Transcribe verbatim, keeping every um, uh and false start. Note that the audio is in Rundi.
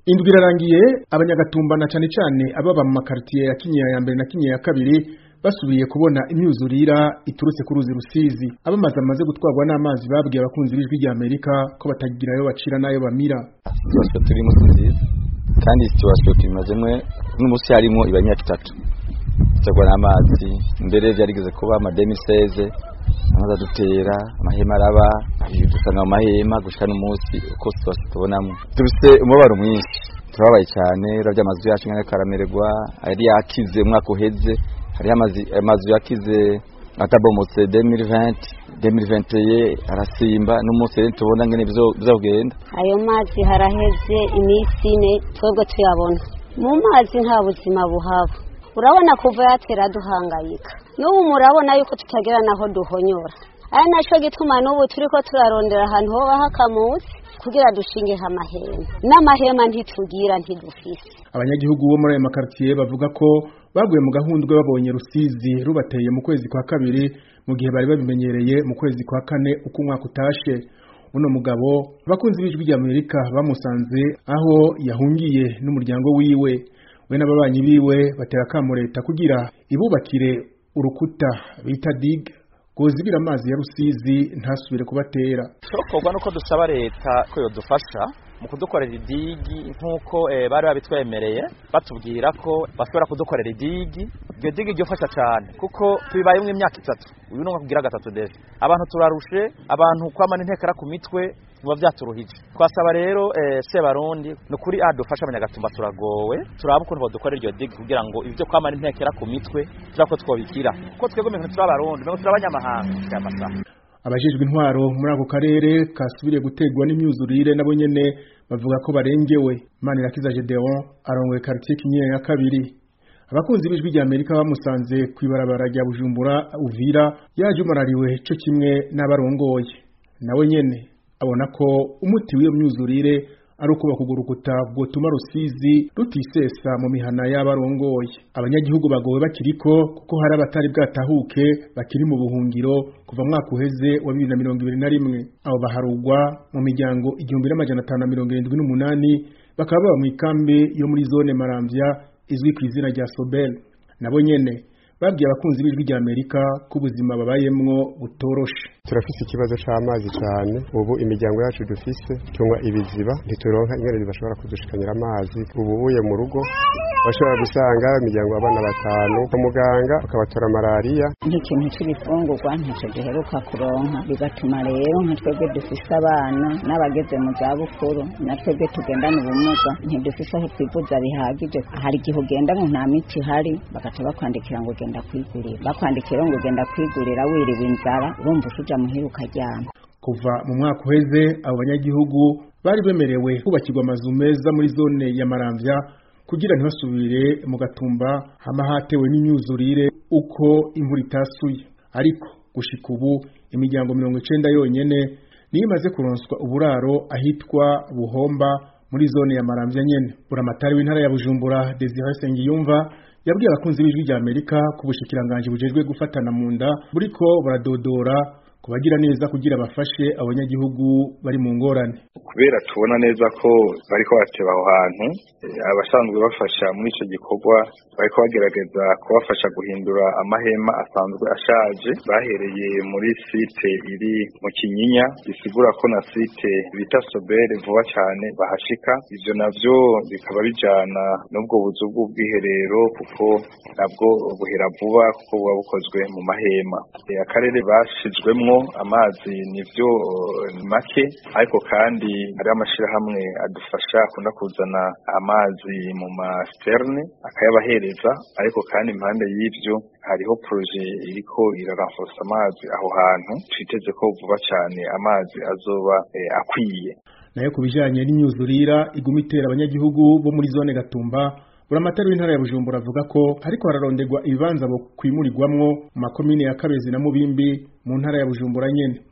Indwi irarangiye abanyagatumba na cane cane ababa mu makartier ya Kinyinya ya mbere na Kinyinya ya kabiri basubiye kubona imyuzurira iturutse ku ruzi Rusizi. Abamaze amaze gutwarwa n'amazi babwiye abakunzi b'ijwi rya Amerika ko batagirayo bacira nayo bamira. Twose turi mu nziza kandi situation tumazemwe n'umusi harimo ibanyaka itatu. Cyagwa n'amazi mbere byarigeze kuba ama deux mille seize amaza dutera amahema araba dusanga mu mahema gushika n'umunsi uko twose tubonamo dufite umubaro mwinshi turabaye cyane ravya amazu yacu ngene karamererwa ari yakize umwaka uheze hari amazi amazu yakize atabomotse deux mille vingt deux mille vingt et un arasimba n'umunsi rero tubona ngene bizogenda. Ayo mazi haraheze imisi ine twebwe tuyabona mu mazi nta buzima buhaba, urabona kuva yatera duhangayika n'ubu murabona yuko tutagera naho duhonyora. Aya naco gituma n'ubu turiko turarondera ahantu ho hakamuzi kugira dushinge amahema n'amahema ntitugira ntidufise. Abanyagihugu bo muri ayo makartier bavuga ko baguye mu gahundwe babonye Rusizi rubateye mu kwezi kwa kabiri mu gihe bari babimenyereye mu kwezi kwa kane uko umwaka utashe. Uno mugabo abakunzi b'ijwi rya Amerika bamusanze aho yahungiye n'umuryango wiwe, we n'ababanyi biwe batera kamo leta kugira ibubakire urukuta bita dig gozibira amazi ya Rusizi ntasubire kubatera. Cokorwa nuko dusaba leta ko yodufasha mu kudukorera idigi nkuko e, bari babitwemereye batubwira ko bashobora kudukorera idigi. Iyo digi ryofasha cyane kuko tubibaye mu imyaka itatu uyu no kugira gatatu deje abantu turarushe abantu kwamana intekera ku mitwe muba byaturuhije. Twasaba rero e, se barundi no kuri adufasha abanyagatumba turagowe turaba ukuntu badukorera iyo digi kugira ngo ibyo kwamana intekera ku mitwe turako twobikira ko twego mwe turabarundi mwe turabanyamahanga cyamasa. Abajejwe intwaro muri ako karere kasubiriye gutegwa n'imyuzurire nabo nyene bavuga ko barengewe. Manirakiza Gedeon arongoye quartier Kinyinya ya kabiri. Abakunzi b'ijwi rya Amerika bamusanze kwibarabara rya Bujumbura Uvira yaje umarariwe cyo kimwe n'abarongoye. Nawe nyene abona ko umuti w'iyo myuzurire ari uko bakugurukuta bwotuma Rusizi rutisesa mu mihana y'abarongoye. Abanyagihugu bagowe bakiriko kuko hari abatari bwatahuke bakiri mu buhungiro kuva mwaka uheze wa bibiri na mirongo ibiri na rimwe. Abo baharugwa mu miryango igihumbi n'amajana atanu na mirongo irindwi n'umunani bakaba baba mu ikambi yo muri zone Maramvya izwi ku izina rya Sobel. Nabo nyene babwiye abakunzi b'ijwi rya Amerika ko ubuzima babayemwo butoroshe. Turafise ikibazo c'amazi cyane ubu imiryango yacu dufise tungwa ibiziba ntituronka ingene bashobora kudushikanyira amazi. Ubu uye mu rugo bashobora gusanga imiryango abana batanu ku muganga akabatora malaria. Nk'ikintu cy'ibifungurwa ntacyo giheruka kuronka bigatuma rero nkatwebwe dufise abana n'abageze mu za bukuru natwebwe tugendana ubumuga ntidufise aho twivuza bihagije. Hari igihe ugenda ngo nta miti hari bagaca bakwandikira ngo genda kwigurira, bakwandikira ngo genda kwigurira wiriwe inzara urumva usuja muhira ukaryama. Kuva mu mwaka uheze abo banyagihugu bari bemerewe kubakirwa amazu meza muri zone ya Maramvya kugira ntibasubire mu gatumba hama hatewe n'imyuzurire uko imvura itasuye. Ariko gushika ubu imiryango mirongo icenda yonyene niyo imaze kuronswa uburaro ahitwa Buhomba muri zone ya Maramvya nyene. Buramatari w'intara ya Bujumbura Desire Sengiyumva yabwiye abakunzi b'ijwi rya Amerika ku bushikiranganje bujejwe gufatana mu nda buriko baradodora kubagira neza kugira bafashe abanyagihugu bari mu ngorane. Kubera tubona neza ko bariko bateba aho hantu abasanzwe bafasha muri ico gikorwa bariko bagerageza kubafasha guhindura amahema asanzwe ashaje bahereye muri site iri mu Kinyinya bisigura ko na site bita Sobere vuba cyane bahashika. Ivyo navyo bikaba bijana n'ubwo buzu bw'ubwiherero kuko nabwo buhera vuba kuko buba bukozwe mu mahema. Akarere bashizwemwo amazi nivyo make ariko kandi hari amashirahamwe adufasha akunda kuzana amazi mu masterne akayabahereza ariko kandi impande y'ivyo hariho projet iriko iraranforsa amazi aho hantu twiteze ko vuba cyane amazi azoba eh, akwiye. Nayo kubijanye n'imyuzurira iguma itera abanyagihugu bo muri zone Gatumba Buramatari w'intara ya Bujumbura avuga ko ariko hararonderwa ibibanza bo kwimurirwamwo mu makomine ya Kabezi na Mubimbi mu ntara ya Bujumbura nyene.